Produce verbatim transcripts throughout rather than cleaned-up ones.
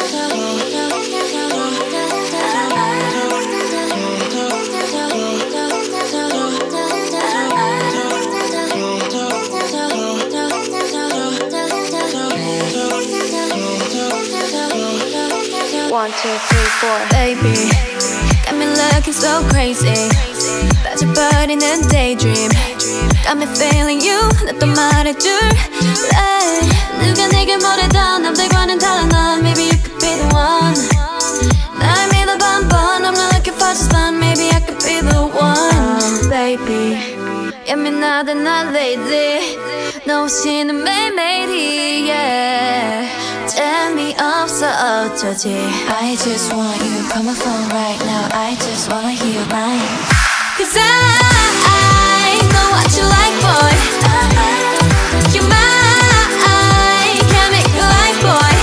One, two, three, four. Baby, got me looking so crazy. 빠져버리는 daydream. Got me feeling you. 나 또 말해줄래. 누가 내게 뭐래도 남들과는 달라 넌. Maybe you could be the one. 날 믿어봐 한번. I'm not looking for just fun. Maybe I could be the one. Baby, 예민하다 난 lately. 너 없이는 매일매일이 yeah. 재미없어 어쩌지. I just want you, call my phone right now. I just wanna hear your line. Cause I, I know what you like, boy. You're mine, can't make you like, boy.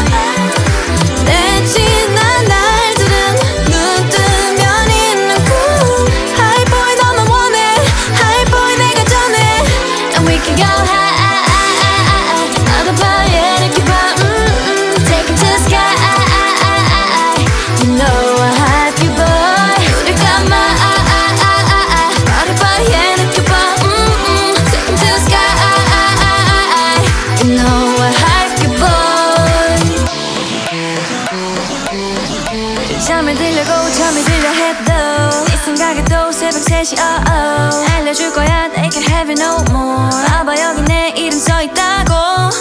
내 지난 날들은 눈 뜨면 있는 꿈. Hi boy 너만 원해. Hi boy 내가 전해. And we can go high. 나도 봐야 이렇게 봐. Take it to the sky. You know I have you, boy. 우릴 감아. 나를 봐야 이렇게 봐. Take it to the sky. You know I have you, boy. 잠을 들려고 잠이 들려 해도 네 생각에도 새벽 세 시 oh oh. 알려줄 거야 they can have it no more. 봐봐 여기 내 이름 써있다고.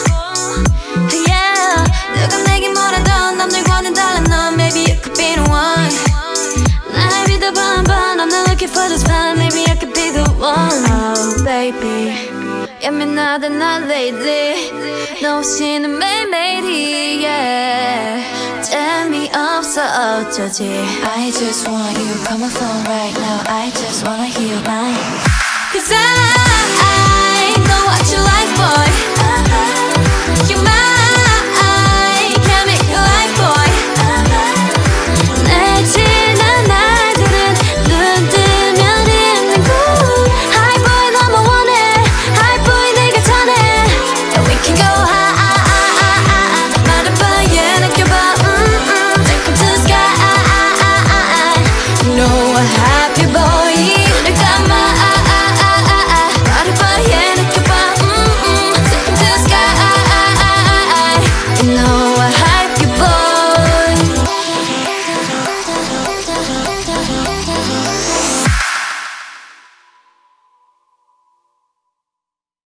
Yeah, 누가 내게 뭐라던 남들과는 달라 넌. Maybe you could be the one. 날 믿어봐 한번. I'm not looking for just fun. Maybe I could be the one. Oh baby, 예민하다 난 lately. 너 없이는 매일매일이 yeah. 재미없어 어쩌지. I just want you, call my phone right now. I just wanna hear your line. Cause I, I know what you like, boy.